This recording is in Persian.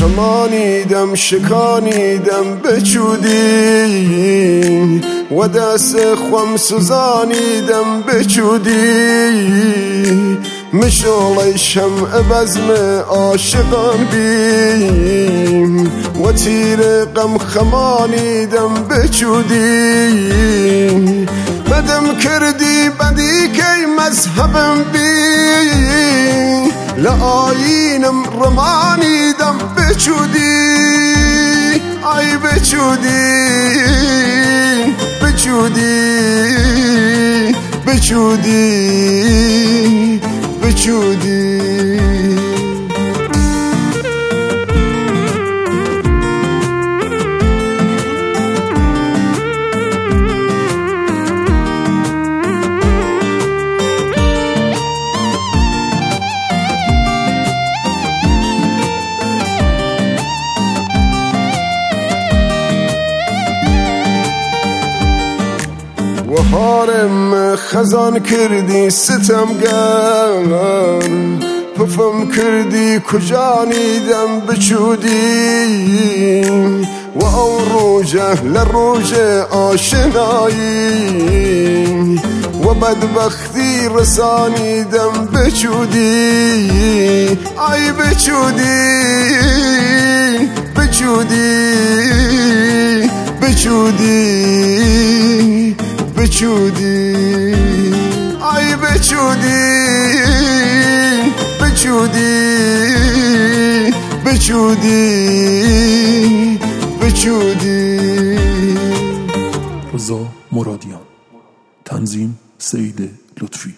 خمانیدم شکانیدم بچودی و دست خوام سوزانیدم بچودی مشغل شمع بزم عاشقان بیم و تیر غم خمانیدم بچودی بدم کردی بدی که مذهبم بی لآیینم رمانیدم بچودی ای بچودی بچودی بچودی بچودی و هارم خزان کردی ستمگر پفم کردی کجانیدم بچودی و او روجه لروج آشنایی و بدبختی رسانیدم بچودی ای بچودی بچودی بچودی بچودی ای بچودی بچودی بچودی بچودی. رضا مرادیان، تنظیم سعید لطفی.